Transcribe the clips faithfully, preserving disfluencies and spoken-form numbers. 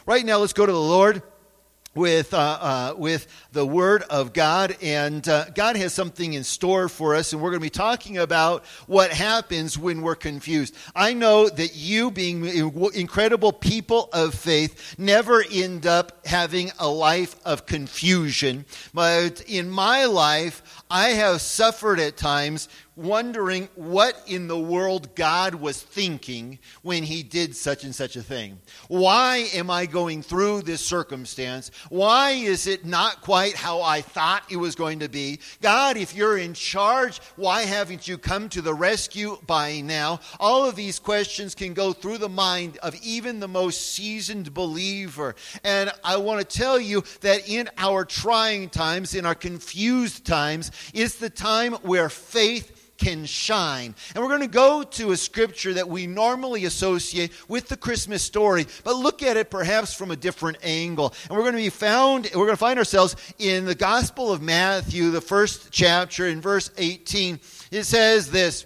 Right now, let's go to the Lord with uh, uh, with the Word of God, and uh, God has something in store for us, and we're going to be talking about what happens when we're confused. I know that you, being incredible people of faith, never end up having a life of confusion, but in my life, I have suffered at times wondering what in the world God was thinking when he did such and such a thing. Why am I going through this circumstance? Why is it not quite how I thought it was going to be? God, if you're in charge, why haven't you come to the rescue by now? All of these questions can go through the mind of even the most seasoned believer. And I want to tell you that in our trying times, in our confused times, it's the time where faith can shine. And we're going to go to a scripture that we normally associate with the Christmas story, but look at it perhaps from a different angle. And we're going to be found, we're going to find ourselves in the Gospel of Matthew, the first chapter, in verse eighteen. It says this: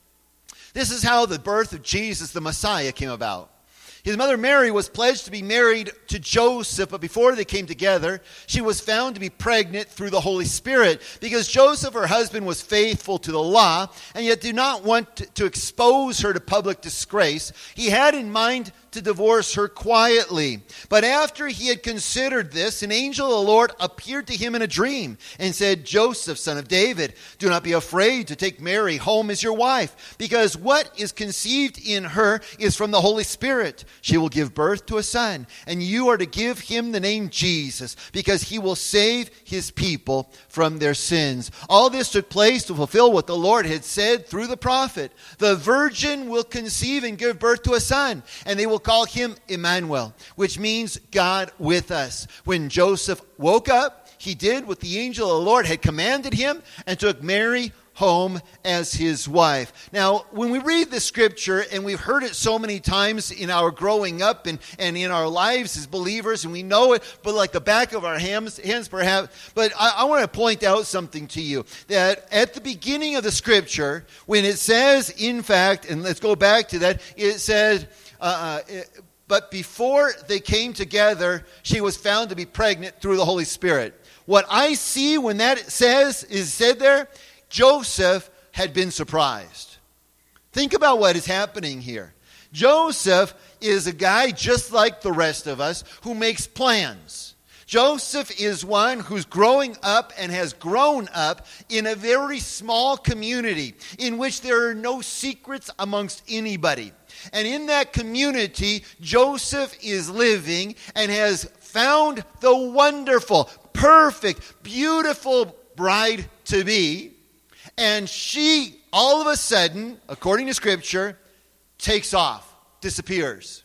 "This is how the birth of Jesus, the Messiah, came about. His mother Mary was pledged to be married to Joseph, but before they came together, she was found to be pregnant through the Holy Spirit, because Joseph, her husband, was faithful to the law, and yet did not want to, to expose her to public disgrace. He had in mind to divorce her quietly. But after he had considered this, an angel of the Lord appeared to him in a dream and said, 'Joseph, son of David, do not be afraid to take Mary home as your wife, because what is conceived in her is from the Holy Spirit. She will give birth to a son, and you are to give him the name Jesus, because he will save his people from their sins.' All this took place to fulfill what the Lord had said through the prophet. 'The virgin will conceive and give birth to a son, and they will call him Emmanuel,' which means God with us. When Joseph woke up, he did what the angel of the Lord had commanded him and took Mary home as his wife." Now, when we read the scripture, and we've heard it so many times in our growing up and, and in our lives as believers, and we know it, but like the back of our hands, hands perhaps, but I, I want to point out something to you, that at the beginning of the scripture, when it says, in fact, and let's go back to that, it said, uh, it, but before they came together, she was found to be pregnant through the Holy Spirit. What I see when that says is said there, Joseph had been surprised. Think about what is happening here. Joseph is a guy just like the rest of us who makes plans. Joseph is one who's growing up and has grown up in a very small community in which there are no secrets amongst anybody. And in that community, Joseph is living and has found the wonderful, perfect, beautiful bride-to-be. And she, all of a sudden, according to Scripture, takes off, disappears.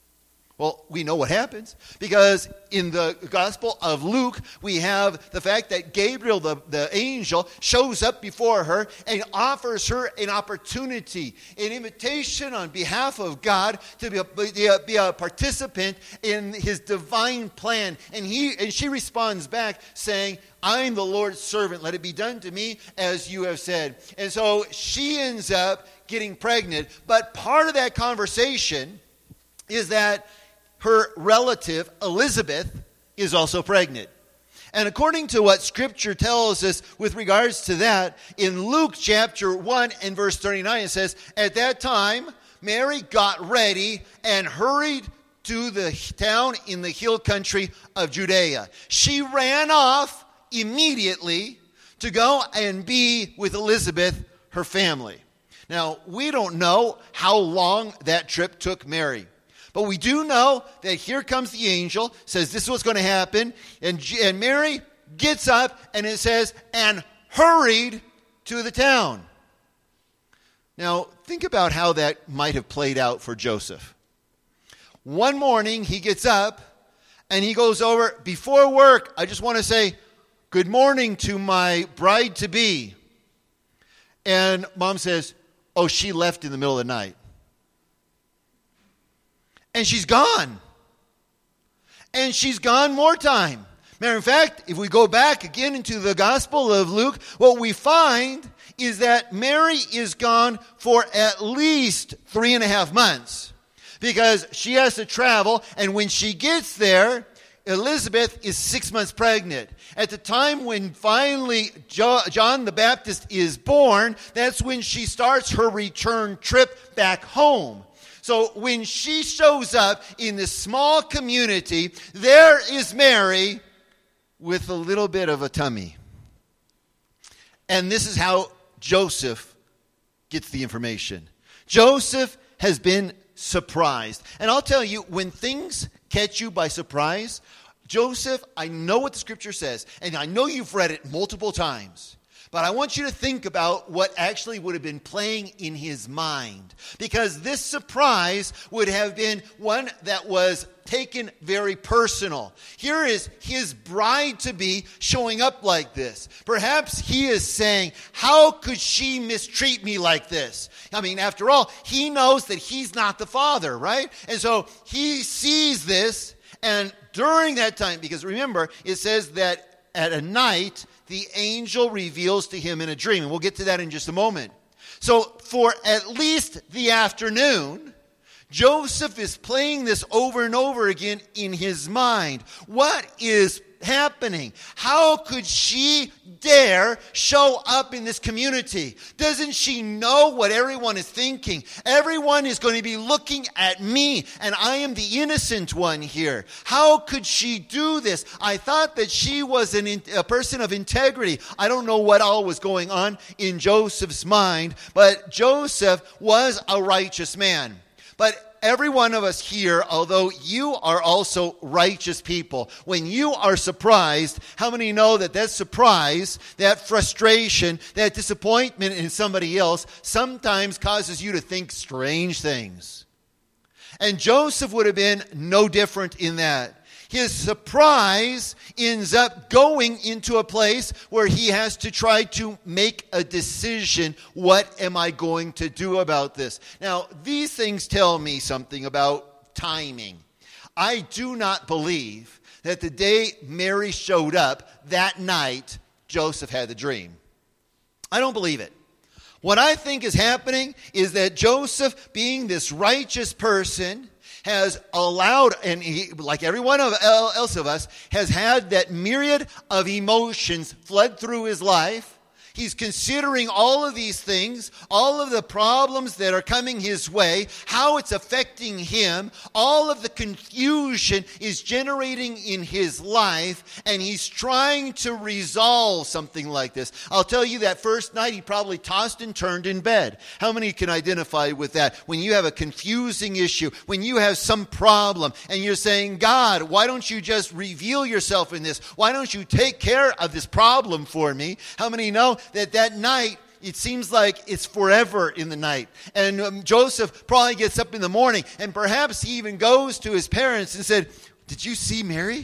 Well, we know what happens, because in the Gospel of Luke, we have the fact that Gabriel, the, the angel, shows up before her and offers her an opportunity, an invitation on behalf of God to be a, be a, be a participant in his divine plan. And he and she responds back saying, "I'm the Lord's servant. Let it be done to me as you have said." And so she ends up getting pregnant. But part of that conversation is that her relative, Elizabeth, is also pregnant. And according to what Scripture tells us with regards to that, in Luke chapter one and verse thirty-nine, it says, "At that time, Mary got ready and hurried to the town in the hill country of Judea. She ran off immediately to go and be with Elizabeth, her family." Now, we don't know how long that trip took Mary. But we do know that here comes the angel, says this is what's going to happen. And, and Mary gets up, and it says, and hurried to the town. Now, think about how that might have played out for Joseph. One morning, he gets up, and he goes over, before work, I just want to say, "Good morning to my bride-to-be." And mom says, "Oh, she left in the middle of the night." And she's gone. And she's gone more time. Matter of fact, if we go back again into the Gospel of Luke, what we find is that Mary is gone for at least three and a half months. because she has to travel, and when she gets there, Elizabeth is six months pregnant. At the time when finally jo- John the Baptist is born, that's when she starts her return trip back home. So when she shows up in this small community, there is Mary with a little bit of a tummy. And this is how Joseph gets the information. Joseph has been surprised. And I'll tell you, when things catch you by surprise, Joseph, I know what the scripture says, and I know you've read it multiple times, but I want you to think about what actually would have been playing in his mind. Because this surprise would have been one that was taken very personal. Here is his bride-to-be showing up like this. Perhaps he is saying, how could she mistreat me like this? I mean, after all, he knows that he's not the father, right? And so he sees this, and during that time, because remember, it says that at a night, the angel reveals to him in a dream. And we'll get to that in just a moment. So for at least the afternoon, Joseph is playing this over and over again in his mind. What is happening? How could she dare show up in this community? Doesn't she know what everyone is thinking? Everyone is going to be looking at me, and I am the innocent one here. How could she do this? I thought that she was an in, a person of integrity. I don't know what all was going on in Joseph's mind, but Joseph was a righteous man. But every one of us here, although you are also righteous people, when you are surprised, how many know that that surprise, that frustration, that disappointment in somebody else sometimes causes you to think strange things? And Joseph would have been no different in that. His surprise ends up going into a place where he has to try to make a decision. What am I going to do about this? Now, these things tell me something about timing. I do not believe that the day Mary showed up, that night, Joseph had the dream. I don't believe it. What I think is happening is that Joseph, being this righteous person, has allowed, and he, like every one of else of us, has had that myriad of emotions flood through his life. He's considering all of these things, all of the problems that are coming his way, how it's affecting him. All of the confusion is generating in his life, and he's trying to resolve something like this. I'll tell you that first night he probably tossed and turned in bed. How many can identify with that? When you have a confusing issue, when you have some problem, and you're saying, God, why don't you just reveal yourself in this? Why don't you take care of this problem for me? How many know that that night, it seems like it's forever in the night? And um, Joseph probably gets up in the morning, and perhaps he even goes to his parents and said, did you see Mary?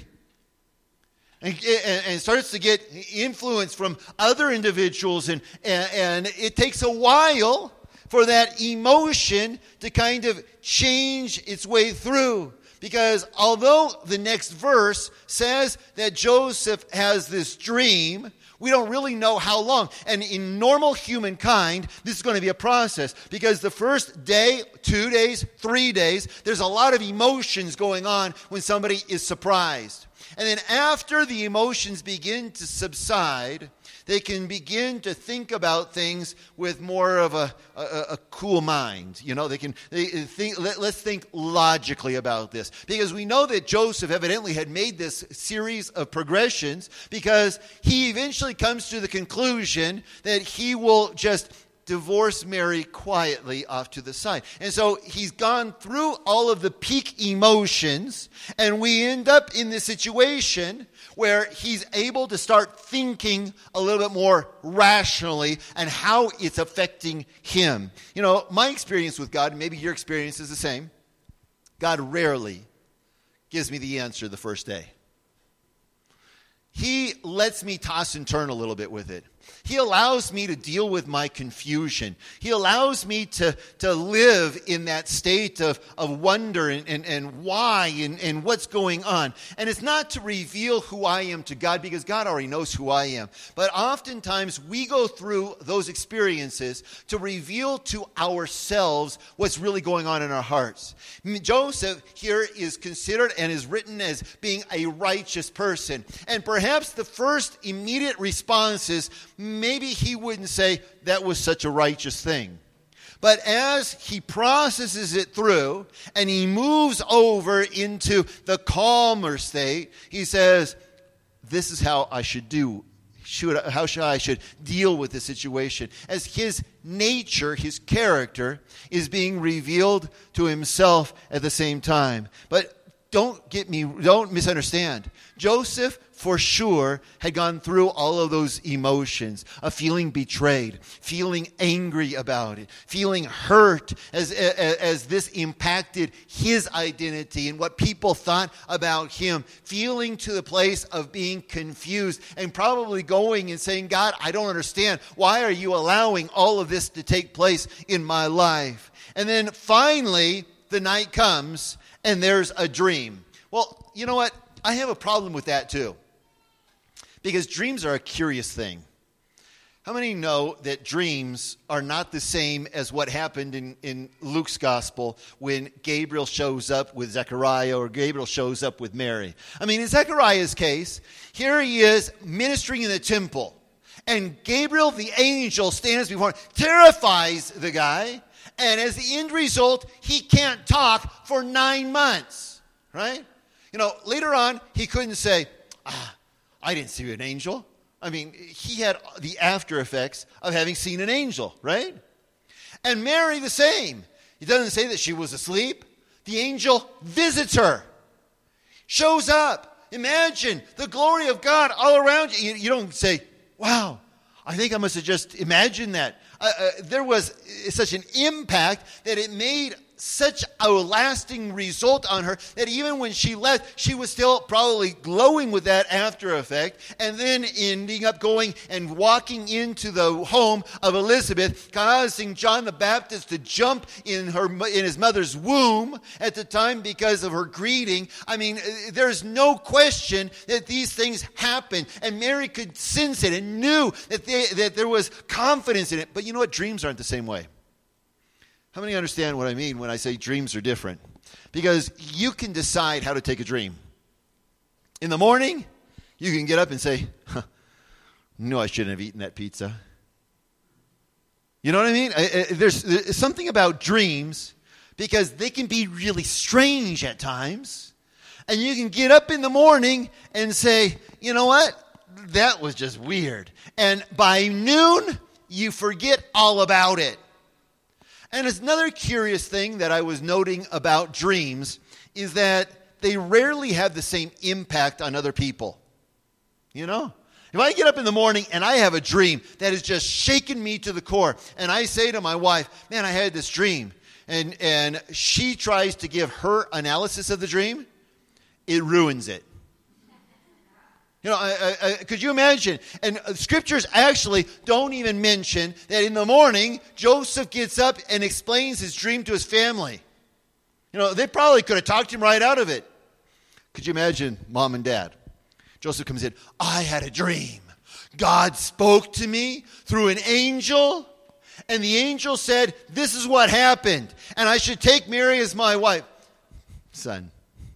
And, and, and starts to get influence from other individuals, and, and, and it takes a while for that emotion to kind of change its way through. Because although the next verse says that Joseph has this dream, we don't really know how long. And in normal humankind, this is going to be a process. Because the first day, two days, three days, there's a lot of emotions going on when somebody is surprised. And then after the emotions begin to subside, they can begin to think about things with more of a, a, a cool mind. You know, they can they think. Let, let's think logically about this, because we know that Joseph evidently had made this series of progressions, because he eventually comes to the conclusion that he will just divorce Mary quietly off to the side. And so he's gone through all of the peak emotions, and we end up in this situation where he's able to start thinking a little bit more rationally and how it's affecting him. You know, my experience with God, and maybe your experience is the same, God rarely gives me the answer the first day. He lets me toss and turn a little bit with it. He allows me to deal with my confusion. He allows me to, to live in that state of, of wonder and, and, and why and, and what's going on. And it's not to reveal who I am to God, because God already knows who I am. But oftentimes we go through those experiences to reveal to ourselves what's really going on in our hearts. Joseph here is considered and is written as being a righteous person. And perhaps the first immediate response is, maybe he wouldn't say that was such a righteous thing. But as he processes it through and he moves over into the calmer state, he says, this is how I should do, should, how should I should deal with the situation. As his nature, his character is being revealed to himself at the same time. But don't get me, don't misunderstand. Joseph, for sure, had gone through all of those emotions of feeling betrayed, feeling angry about it, feeling hurt as, as, as this impacted his identity and what people thought about him, feeling to the place of being confused and probably going and saying, God, I don't understand. Why are you allowing all of this to take place in my life? And then finally, the night comes and there's a dream. Well, you know what? I have a problem with that too. Because dreams are a curious thing. How many know that dreams are not the same as what happened in, in Luke's gospel when Gabriel shows up with Zechariah or Gabriel shows up with Mary? I mean, in Zechariah's case, here he is ministering in the temple. And Gabriel, the angel, stands before him, terrifies the guy. And as the end result, he can't talk for nine months. Right? You know, later on, he couldn't say, ah, I didn't see an angel. I mean, he had the after effects of having seen an angel, right? And Mary the same. It doesn't say that she was asleep. The angel visits her, shows up. Imagine the glory of God all around you. You, you don't say, wow, I think I must have just imagined that. Uh, uh, there was such an impact that it made such a lasting result on her that even when she left, she was still probably glowing with that after effect, and then ending up going and walking into the home of Elizabeth, causing John the Baptist to jump in her in his mother's womb at the time because of her greeting. I mean, there's no question that these things happened, and Mary could sense it and knew that, they, that there was confidence in it. But you know what? Dreams aren't the same way. How many understand what I mean when I say dreams are different? Because you can decide how to take a dream. In the morning, you can get up and say, huh, no, I shouldn't have eaten that pizza. You know what I mean? I, I, there's, there's something about dreams because they can be really strange at times. And you can get up in the morning and say, you know what? That was just weird. And by noon, you forget all about it. And another curious thing that I was noting about dreams is that they rarely have the same impact on other people. You know? If I get up in the morning and I have a dream that has just shaken me to the core, and I say to my wife, man, I had this dream, and, and she tries to give her analysis of the dream, it ruins it. You know, I, I, could you imagine? And scriptures actually don't even mention that in the morning, Joseph gets up and explains his dream to his family. You know, they probably could have talked him right out of it. Could you imagine mom and dad? Joseph comes in, I had a dream. God spoke to me through an angel, and the angel said, this is what happened, and I should take Mary as my wife. Son,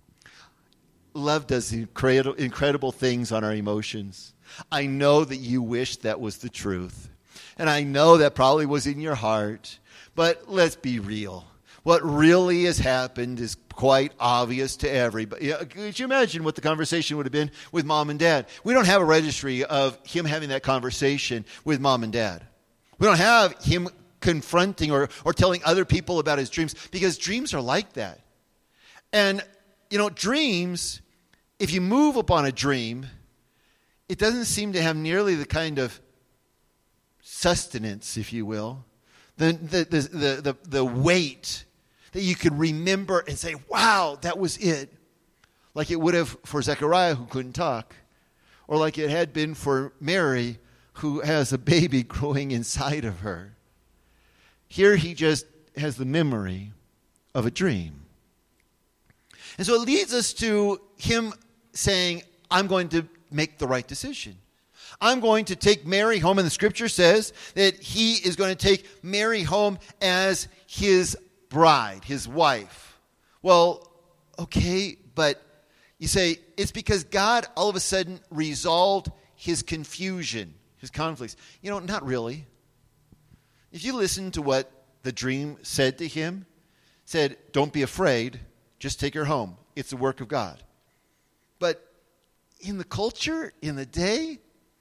love does incredible, incredible things on our emotions. I know that you wish that was the truth. And I know that probably was in your heart. But let's be real. What really has happened is quite obvious to everybody. Yeah, could you imagine what the conversation would have been with mom and dad? We don't have a registry of him having that conversation with mom and dad. We don't have him confronting or, or telling other people about his dreams, because dreams are like that. And you know, dreams, if you move upon a dream, it doesn't seem to have nearly the kind of sustenance, if you will, the the the the, the, the weight that you could remember and say, wow, that was it. Like it would have for Zechariah, who couldn't talk, or like it had been for Mary, who has a baby growing inside of her. Here he just has the memory of a dream. And so it leads us to him saying, I'm going to make the right decision. I'm going to take Mary home. And the scripture says that he is going to take Mary home as his bride, his wife. Well, okay, but you say, it's because God all of a sudden resolved his confusion, his conflicts. You know, not really. If you listen to what the dream said to him, said, don't be afraid, just take her home. It's the work of God. But in the culture, in the day,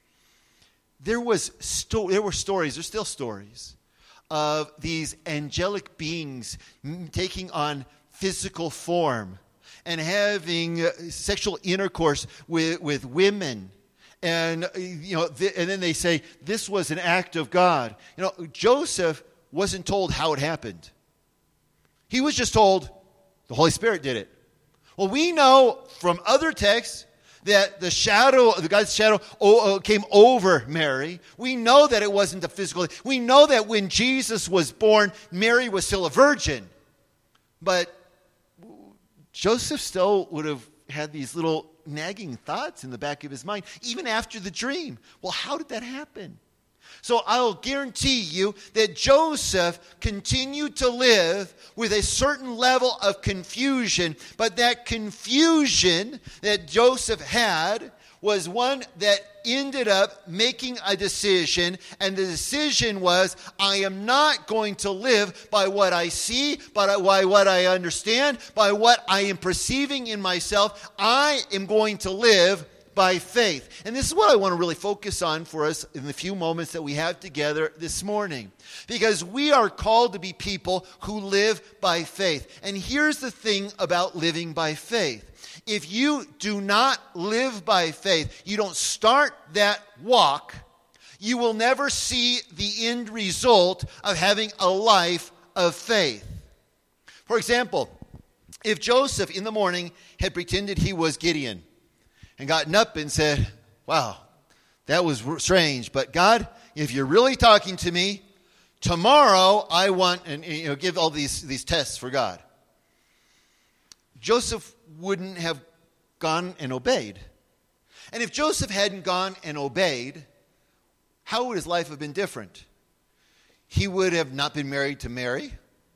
there was sto- there were stories, there's still stories, of these angelic beings taking on physical form and having uh, sexual intercourse with, with women. And, uh, you know, th- and then they say, this was an act of God. You know, Joseph wasn't told how it happened. He was just told the Holy Spirit did it. Well, we know from other texts that the shadow, the God's shadow oh, came over Mary. We know that it wasn't a physical. We know that when Jesus was born, Mary was still a virgin. But Joseph still would have had these little nagging thoughts in the back of his mind, even after the dream. Well, how did that happen? So I'll guarantee you that Joseph continued to live with a certain level of confusion, but that confusion that Joseph had was one that ended up making a decision, and the decision was, I am not going to live by what I see, but by what I understand, by what I am perceiving in myself. I am going to live by faith. And this is what I want to really focus on for us in the few moments that we have together this morning. Because we are called to be people who live by faith. And here's the thing about living by faith. If you do not live by faith, you don't start that walk, you will never see the end result of having a life of faith. For example, if Joseph in the morning had pretended he was Gideon and gotten up and said, wow, that was strange, but God, if you're really talking to me, tomorrow I want, and you know, give all these, these tests for God. Joseph wouldn't have gone and obeyed. And if Joseph hadn't gone and obeyed, how would his life have been different? He would have not been married to Mary.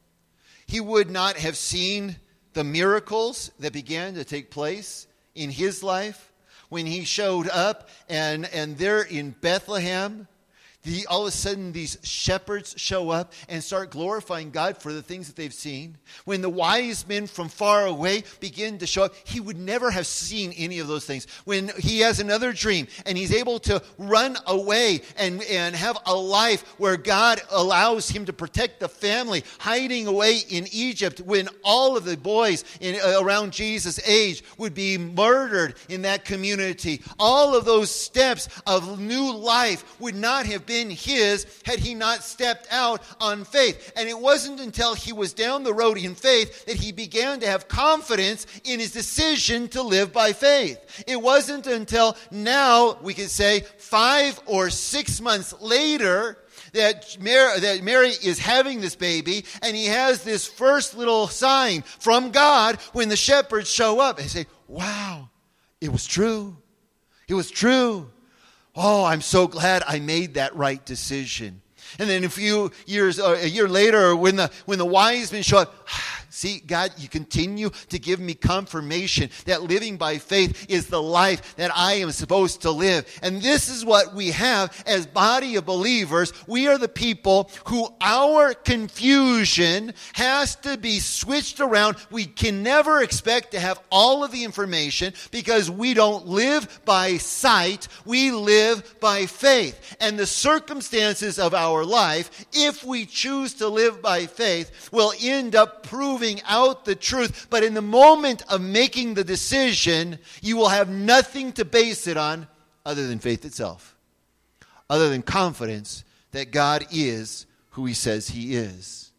He would not have seen the miracles that began to take place in his life when he showed up and, and there in Bethlehem, the, all of a sudden these shepherds show up and start glorifying God for the things that they've seen. When the wise men from far away begin to show up, he would never have seen any of those things. When he has another dream and he's able to run away and, and have a life where God allows him to protect the family, hiding away in Egypt when all of the boys in, uh, around Jesus' age would be murdered in that community. All of those steps of new life would not have been his had he not stepped out on faith. And it wasn't until he was down the road in faith that he began to have confidence in his decision to live by faith. It wasn't until now, we could say five or six months later, that Mary, that Mary is having this baby, and he has this first little sign from God when the shepherds show up and say, wow, it was true. It was true. Oh, I'm so glad I made that right decision. And then a few years, uh, a year later, when the when the wise men show up, see, God, you continue to give me confirmation that living by faith is the life that I am supposed to live. And this is what we have as body of believers. We are the people who our confusion has to be switched around. We can never expect to have all of the information because we don't live by sight. We live by faith. And the circumstances of our life, if we choose to live by faith, will end up proving out the truth. But in the moment of making the decision, you will have nothing to base it on other than faith itself, other than confidence that God is who he says he is.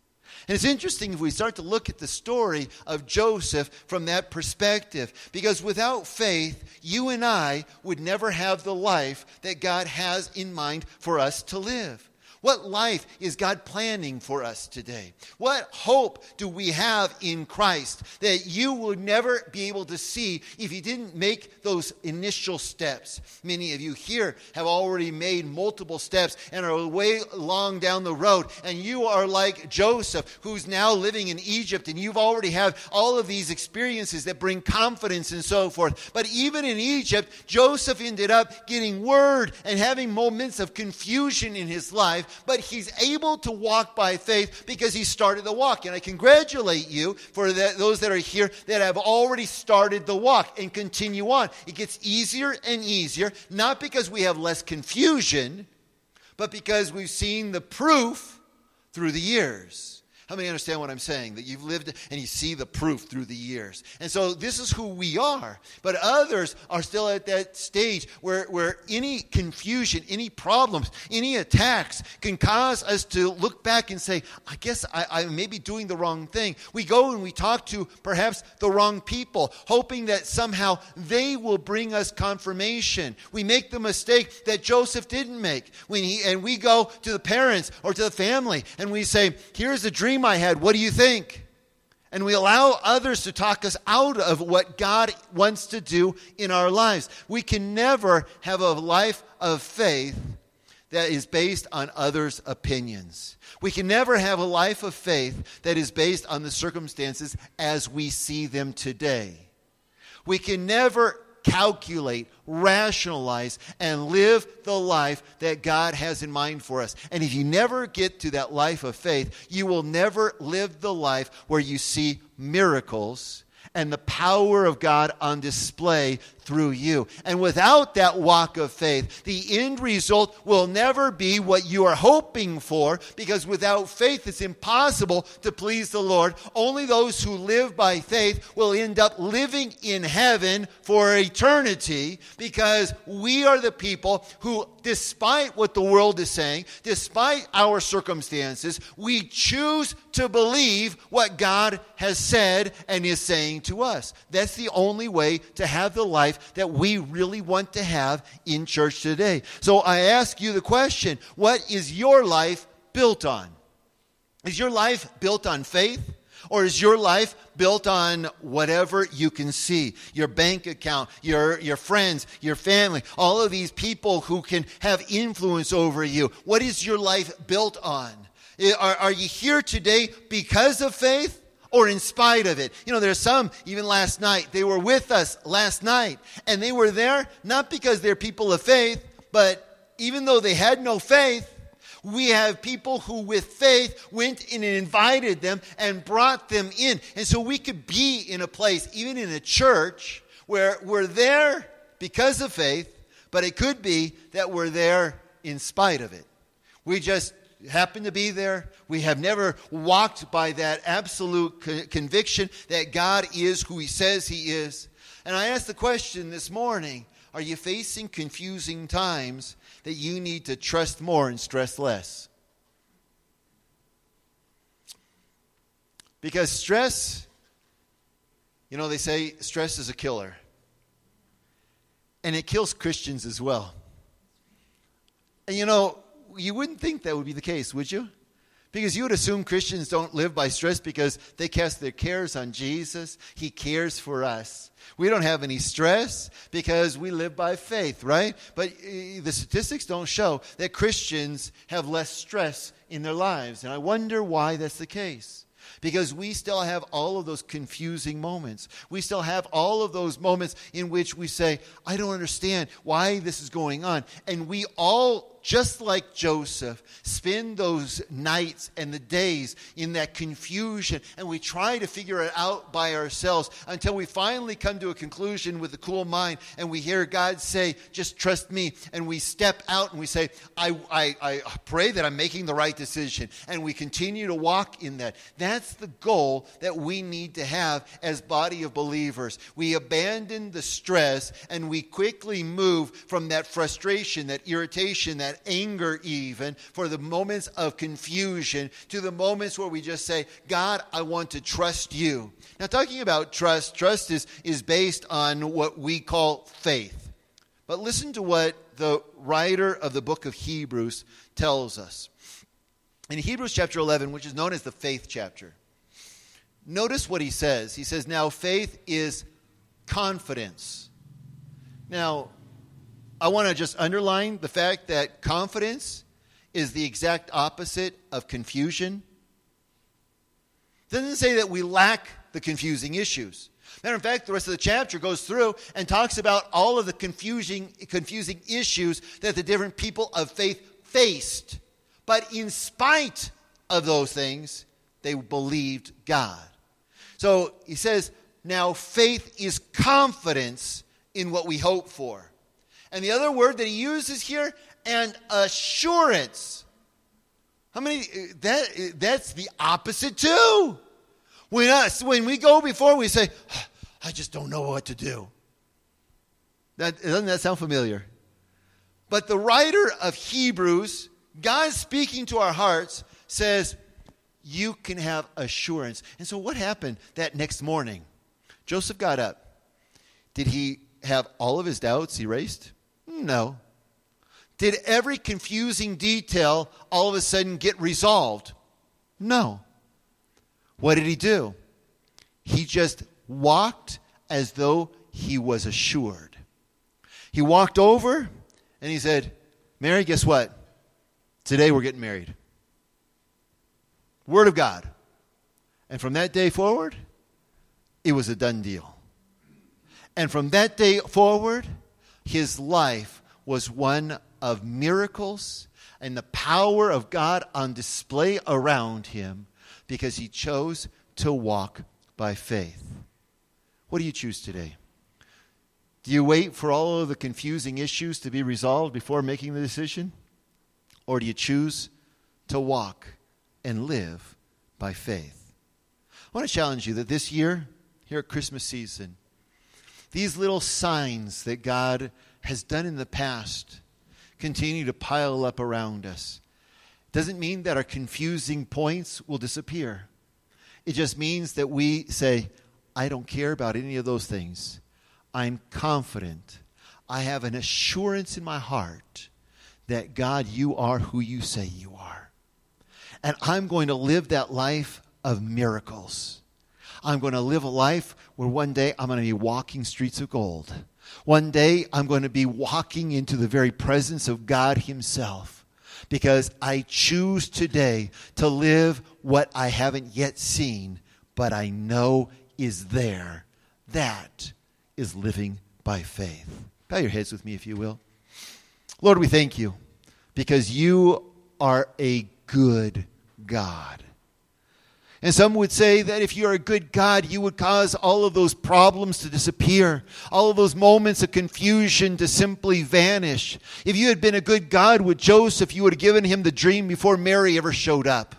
And it's interesting if we start to look at the story of Joseph from that perspective. Because without faith, you and I would never have the life that God has in mind for us to live. What life is God planning for us today? What hope do we have in Christ that you would never be able to see if you didn't make those initial steps? Many of you here have already made multiple steps and are way along down the road. And you are like Joseph, who's now living in Egypt, and you've already had all of these experiences that bring confidence and so forth. But even in Egypt, Joseph ended up getting word and having moments of confusion in his life. But he's able to walk by faith because he started the walk. And I congratulate you for that, those that are here that have already started the walk and continue on. It gets easier and easier, not because we have less confusion, but because we've seen the proof through the years. How many understand what I'm saying? That you've lived and you see the proof through the years. And so this is who we are. But others are still at that stage where, where any confusion, any problems, any attacks can cause us to look back and say, I guess I, I may be doing the wrong thing. We go and we talk to perhaps the wrong people, hoping that somehow they will bring us confirmation. We make the mistake that Joseph didn't make. When he, and we go to the parents or to the family and we say, here's a dream I had. What do you think? And we allow others to talk us out of what God wants to do in our lives. We can never have a life of faith that is based on others' opinions. We can never have a life of faith that is based on the circumstances as we see them today. We can never calculate, rationalize, and live the life that God has in mind for us. And if you never get to that life of faith, you will never live the life where you see miracles and the power of God on display through you. And without that walk of faith, the end result will never be what you are hoping for, because without faith it's impossible to please the Lord. Only those who live by faith will end up living in heaven for eternity, because we are the people who, despite what the world is saying, despite our circumstances, we choose to believe what God has said and is saying to us. That's the only way to have the life that we really want to have in church today. So I ask you the question, what is your life built on? Is your life built on faith? Or is your life built on whatever you can see? Your bank account, your, your friends, your family, all of these people who can have influence over you. What is your life built on? Are, are you here today because of faith? Or in spite of it? You know, there's some, even last night, they were with us last night. And they were there not because they're people of faith, but even though they had no faith, we have people who with faith went in and invited them and brought them in. And so we could be in a place, even in a church, where we're there because of faith, but it could be that we're there in spite of it. We just happen to be there. We have never walked by that absolute co- conviction that God is who He says He is. And I asked the question this morning, are you facing confusing times that you need to trust more and stress less? Because stress, you know, they say stress is a killer. And it kills Christians as well. And you know, you wouldn't think that would be the case, would you? Because you would assume Christians don't live by stress because they cast their cares on Jesus. He cares for us. We don't have any stress because we live by faith, right? But uh, the statistics don't show that Christians have less stress in their lives. And I wonder why that's the case. Because we still have all of those confusing moments. We still have all of those moments in which we say, I don't understand why this is going on. And we all, just like Joseph, spend those nights and the days in that confusion, and we try to figure it out by ourselves until we finally come to a conclusion with a cool mind, and we hear God say, just trust me. And we step out and we say, I, I, I pray that I'm making the right decision. And we continue to walk in that. That's the goal that we need to have as body of believers. We abandon the stress and we quickly move from that frustration, that irritation, that that anger even, for the moments of confusion, to the moments where we just say, God, I want to trust you. Now, talking about trust, trust is, is based on what we call faith. But listen to what the writer of the book of Hebrews tells us. In Hebrews chapter eleven, which is known as the faith chapter, notice what he says. He says, now faith is confidence. Now, I want to just underline the fact that confidence is the exact opposite of confusion. It doesn't say that we lack the confusing issues. Matter of fact, the rest of the chapter goes through and talks about all of the confusing, confusing issues that the different people of faith faced. But in spite of those things, they believed God. So he says, now faith is confidence in what we hope for. And the other word that he uses here, and assurance. How many, that, that's the opposite too. When us, when we go before, we say, oh, I just don't know what to do. That, doesn't that sound familiar? But the writer of Hebrews, God speaking to our hearts, says, you can have assurance. And so what happened that next morning? Joseph got up. Did he have all of his doubts erased? No. Did every confusing detail all of a sudden get resolved? No. What did he do? He just walked as though he was assured. He walked over and he said, Mary, guess what? Today we're getting married. Word of God. And from that day forward, it was a done deal. And from that day forward, his life was one of miracles and the power of God on display around him because he chose to walk by faith. What do you choose today? Do you wait for all of the confusing issues to be resolved before making the decision? Or do you choose to walk and live by faith? I want to challenge you that this year, here at Christmas season, these little signs that God has done in the past continue to pile up around us. Doesn't mean that our confusing points will disappear. It just means that we say, I don't care about any of those things. I'm confident. I have an assurance in my heart that, God, you are who you say you are. And I'm going to live that life of miracles. I'm going to live a life where one day I'm going to be walking streets of gold. One day I'm going to be walking into the very presence of God himself, because I choose today to live what I haven't yet seen, but I know is there. That is living by faith. Bow your heads with me, if you will. Lord, we thank you because you are a good God. And some would say that if you're a good God, you would cause all of those problems to disappear, all of those moments of confusion to simply vanish. If you had been a good God with Joseph, you would have given him the dream before Mary ever showed up.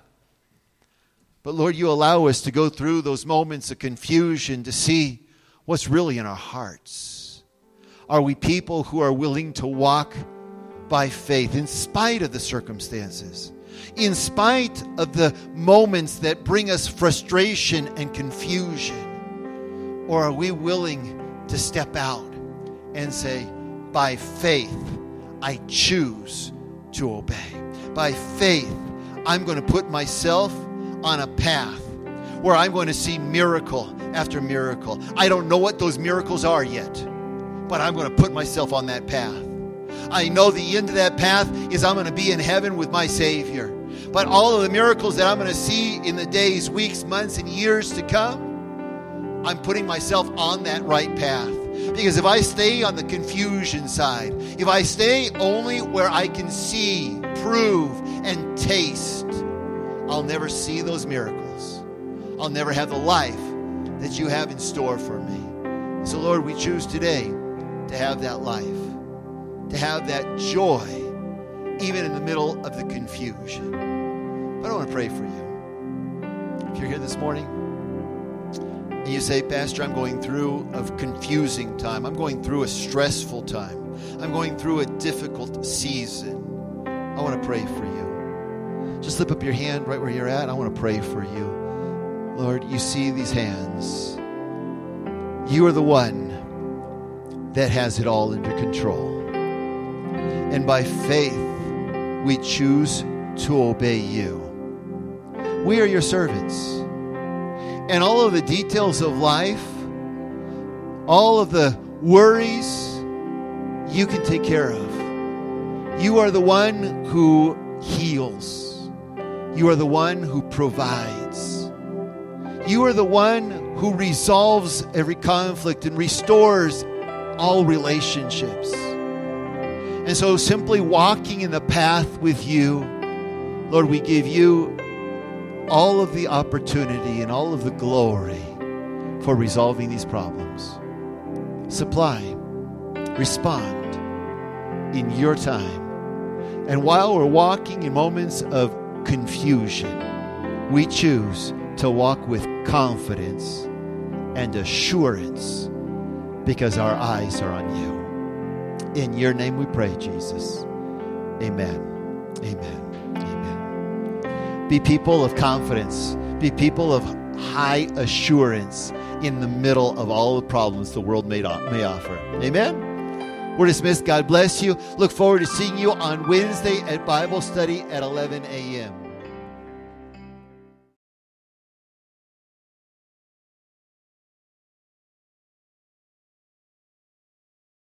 But Lord, you allow us to go through those moments of confusion to see what's really in our hearts. Are we people who are willing to walk by faith in spite of the circumstances? In spite of the moments that bring us frustration and confusion? Or are we willing to step out and say, by faith, I choose to obey. By faith, I'm going to put myself on a path where I'm going to see miracle after miracle. I don't know what those miracles are yet, but I'm going to put myself on that path. I know the end of that path is I'm going to be in heaven with my Savior. But all of the miracles that I'm going to see in the days, weeks, months, and years to come, I'm putting myself on that right path. Because if I stay on the confusion side, if I stay only where I can see, prove, and taste, I'll never see those miracles. I'll never have the life that you have in store for me. So Lord, we choose today to have that life, to have that joy, even in the middle of the confusion. But I want to pray for you. If you're here this morning and you say, Pastor, I'm going through a confusing time. I'm going through a stressful time. I'm going through a difficult season. I want to pray for you. Just slip up your hand right where you're at. I want to pray for you. Lord, you see these hands. You are the one that has it all under control. And by faith, we choose to obey you. We are your servants. And all of the details of life, all of the worries, you can take care of. You are the one who heals. You are the one who provides. You are the one who resolves every conflict and restores all relationships. And so simply walking in the path with you, Lord, we give you all of the opportunity and all of the glory for resolving these problems. Supply, respond in your time. And while we're walking in moments of confusion, we choose to walk with confidence and assurance because our eyes are on you. In your name we pray, Jesus. Amen. Amen. Amen. Be people of confidence. Be people of high assurance in the middle of all the problems the world may, may offer. Amen. We're dismissed. God bless you. Look forward to seeing you on Wednesday at Bible study at eleven a.m.